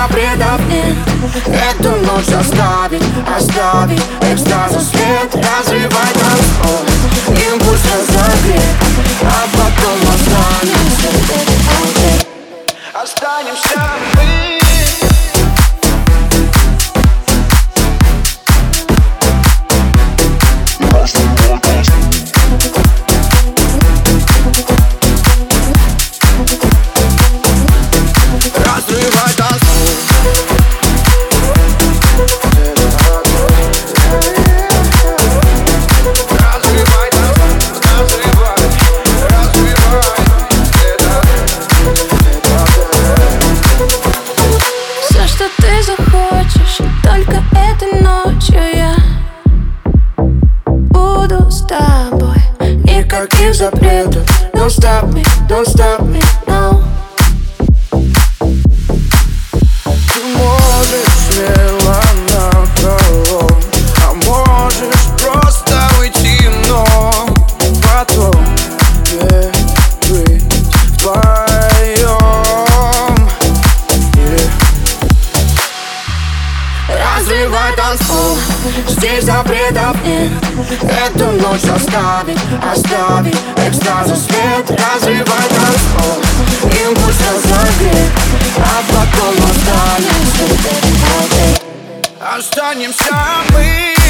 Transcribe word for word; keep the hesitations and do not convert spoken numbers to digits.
запретов нет. Эту ночь оставить, оставить экстазу свет. Разрывай танцпол, импульс разогрет, а потом останемся. Останемся мы. Разрывай танцпол. Разрывай танцпол. Разрывай, разрывай. Все, что ты захочешь, только этой ночью я буду с тобой. Никаких запретов. Don't stop me, don't stop me, no. Ты можешь смело напролом, а можешь просто уйти, но потом не быть вдвоем. Yeah. Разрывай танцпол, здесь запретов нет. Эту ночь оставить, оставить экстазу свет. Разрывай танцпол, импульс разогрет, а потом останемся. Останемся мы.